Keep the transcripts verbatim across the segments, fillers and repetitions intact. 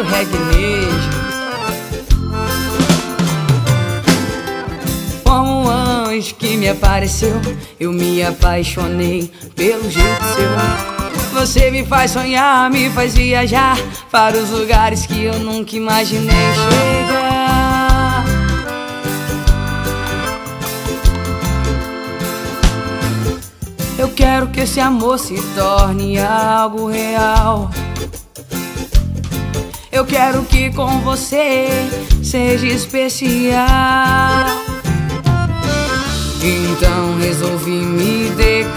reggaenejo. Como um anjo que me apareceu, eu me apaixonei pelo jeito seu. Você me faz sonhar, me faz viajar para os lugares que eu nunca imaginei chegar. Eu quero que esse amor se torne algo real. Eu quero que com você seja especial. Então resolvi me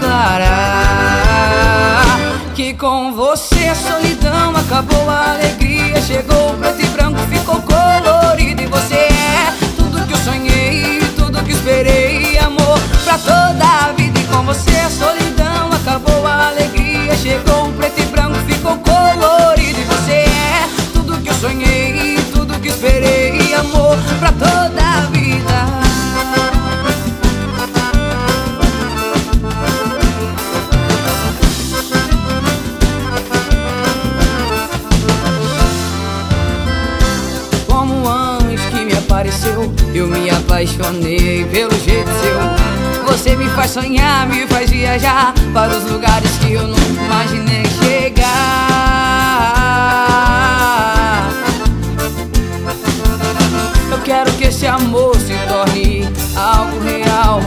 declarar que com você a solidão acabou, a alegria chegou, preto e branco ficou colorido. E você é tudo que eu sonhei, tudo que esperei, amor pra toda a vida. E com você a solidão acabou, a alegria chegou, preto e branco ficou colorido. E você é tudo que eu sonhei, tudo que esperei, amor pra toda a vida. Eu me apaixonei pelo jeito seu. Você me faz sonhar, me faz viajar para os lugares que eu nunca imaginei chegar. Eu quero que esse amor se torne algo real.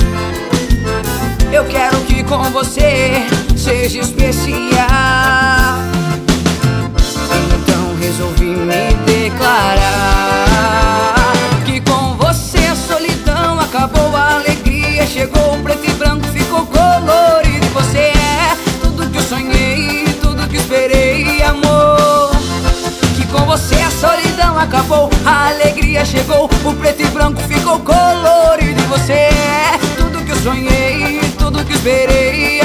Eu quero que com você seja especial. Então resolvi me declarar que com você a solidão acabou, a alegria chegou, preto e branco ficou colorido. E você é tudo que eu sonhei, tudo que esperei, amor. Que com você a solidão acabou, a alegria chegou, o preto e branco ficou colorido. E você é tudo que eu sonhei, tudo que esperei,